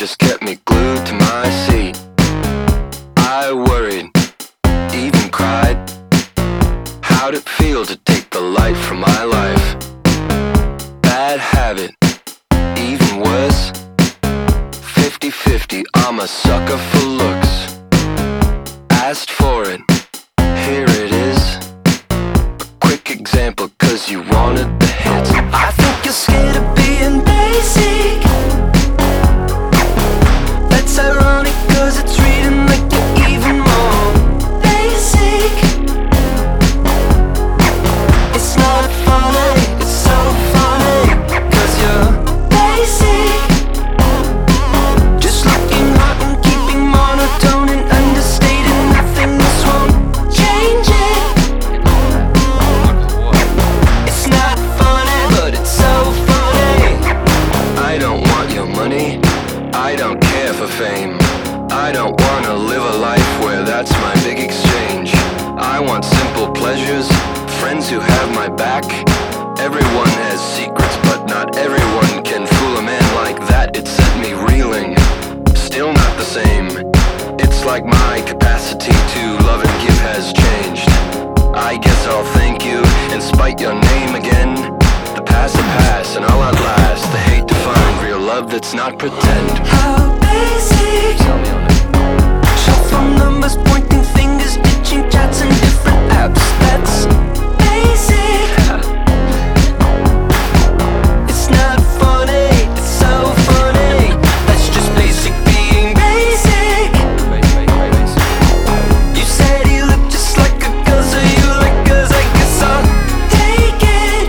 just kept me glued to my seat. I worried, even cried. How'd it feel to take the light from my life? Bad habit, even worse. 50-50, I'm a sucker for looks. Asked for it, here it is. A quick example, cause you wanted the hits. I think you're scared of being basic. That's ironic, cause it's reading like you're even more basic. It's not funny, it's so funny, cause you're basic. Just looking hot and keeping monotone and understated. Nothing else won't change it. It's not funny, but it's so funny. I don't want your money, I don't care for fame. I don't wanna live a life where that's my big exchange. I want simple pleasures, friends who have my back. Everyone has secrets, but not everyone can fool a man like that. It sent me reeling, still not the same. It's like my capacity to love and give has changed. I guess I'll thank you and spite your name again. The past will pass and I'll outlast the hate to find real love that's not pretend. How basic. Tell me on it. Shuffle numbers, pointing fingers, ditching chats and different apps. That's basic. It's not funny, it's so funny. That's just basic being basic. You said he looked just like a girl, so you like girls, I guess I'll take it.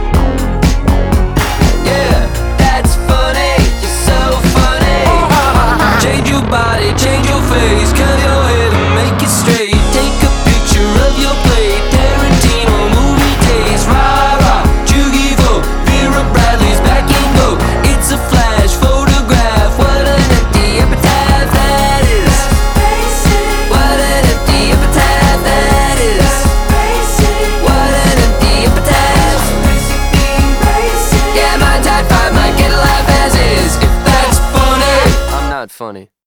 Yeah, that's funny, you're so funny. Change your body, change your face, curl your head and make it straight. Take a picture of your plate, Tarantino movie days. Rah rah, Jugivo, Vera Bradley's back in vogue. It's a flash photograph, what an empty epitaph that is. What an empty epitaph that is. What an empty epitaph. Yeah, my type 5 might get a laugh as is. If that's funny, I'm not funny.